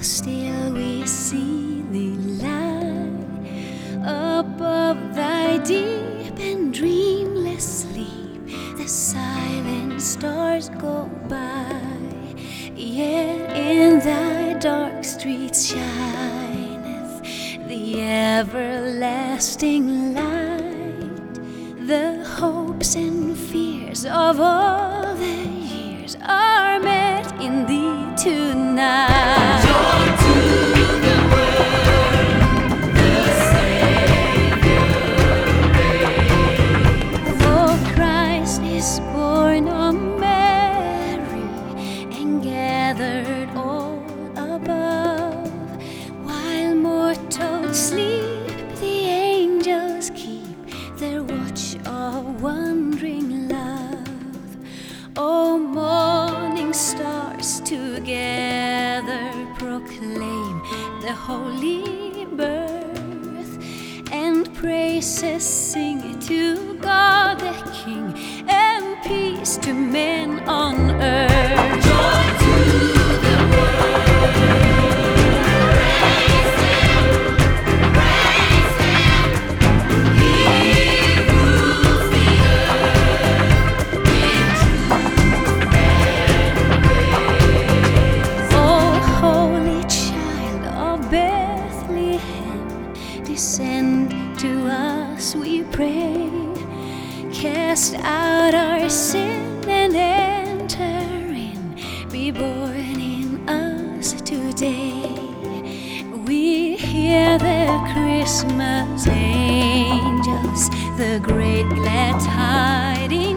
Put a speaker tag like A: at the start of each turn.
A: still we see thee lie above thy deep and dreamless sleep. The silent stars go by, yet in thy dark streets shineth the everlasting light. The hopes and fears of all the years are met in thee tonight.
B: Joy to the world, the Savior reigns.
A: For Christ is born of Mary and gathered all above. While mortals sleep, the angels keep their watch of wondering love. O morning stars together proclaim the holy birth, and praises sing to God the King, and peace to men on earth.
B: Joy to the world, praise Him, He rules the earth in truth and grace.
A: O holy child of Bethlehem, descend to us, we pray. Cast out our sin and enter in. Be born in us today. We hear the Christmas angels, the great glad tidings